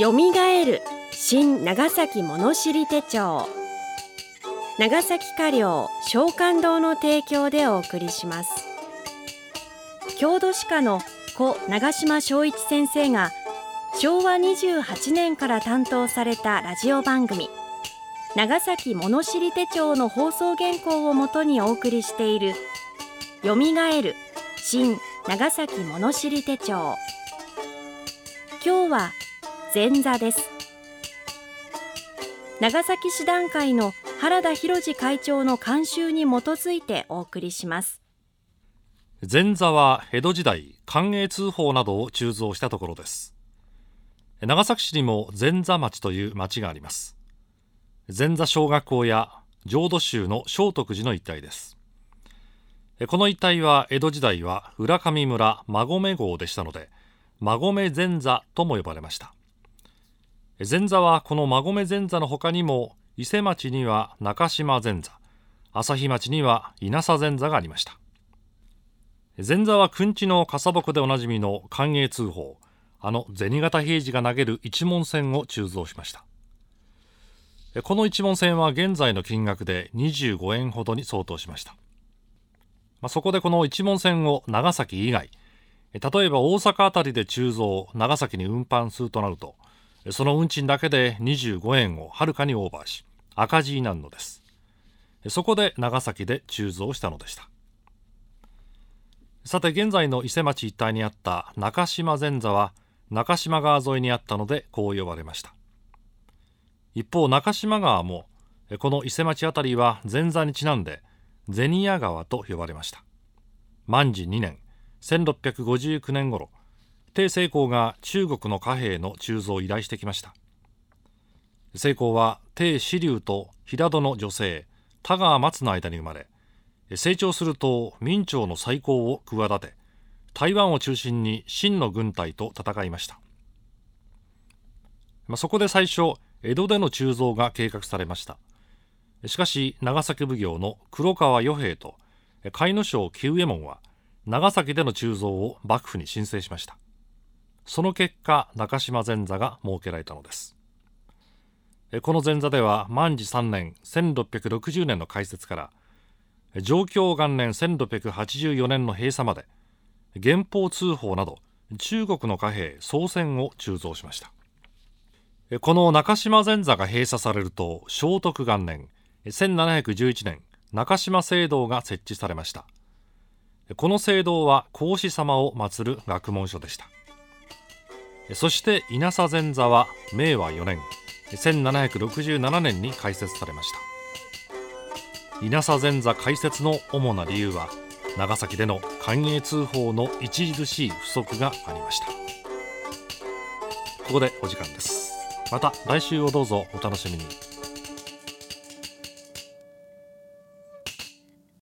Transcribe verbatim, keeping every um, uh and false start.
よみがえる新長崎物知り手帳、長崎華領松漢堂の提供でお送りします。郷土史家の故長島昭一先生がしょうわにじゅうはちねんから担当されたラジオ番組長崎物知り手帳の放送原稿をもとにお送りしているよみがえる新長崎物知り手帳。今日は前座です。長崎市団会の原田博二会長の監修に基づいてお送りします。 前座は江戸時代寛永通宝などを鋳造したところです。長崎市にも前座町という町があります。前座小学校や浄土宗の聖徳寺の一帯です。この一帯は江戸時代は浦上村馬込郷でしたので、馬込前座とも呼ばれました。前座はこの馬込前座の他にも伊勢町には中島前座、朝日町には稲佐前座がありました。前座はくんちの傘鉾でおなじみの寛永通宝、あの銭形平次が投げる一文銭を鋳造しました。この一文銭は現在の金額でにじゅうごえんほどに相当しました。まあ、そこでこの一文銭を長崎以外、例えば大阪あたりで鋳造、長崎に運搬するとなると、その運賃だけでにじゅうごえんをはるかにオーバーし、赤字になるのです。そこで長崎で鋳造したのでした。さて、現在の伊勢町一帯にあった中島前座は中島川沿いにあったのでこう呼ばれました。一方、中島川もこの伊勢町あたりは前座にちなんで銭屋川と呼ばれました。万治にねん、せんろっぴゃくごじゅうきゅうねん頃、鄭成功が中国の貨幣の鋳造を依頼してきました。成功は鄭子龍と平戸の女性田川松の間に生まれ、成長すると明朝の再興を企て、台湾を中心に清の軍隊と戦いました。まあ、そこで最初江戸での鋳造が計画されました。しかし長崎奉行の黒川与兵衛と甲斐荘久右衛門は長崎での鋳造を幕府に申請しました。その結果、中島前座が設けられたのです。この前座では万治さんねん、せんろっぴゃくろくじゅうねんの開設から貞享元年せんろっぴゃくはちじゅうよねんの閉鎖まで、元宝通宝など中国の貨幣総銭を鋳造しました。この中島前座が閉鎖されると、聖徳元年せんななひゃくじゅういちねん、中島聖堂が設置されました。この聖堂は孔子様を祀る学問所でした。そして稲佐前座はめいわよねん、せんななひゃくろくじゅうななねんに開設されました。稲佐前座開設の主な理由は、長崎での寛永通宝の著しい不足がありました。ここでお時間です。また来週をどうぞお楽しみに。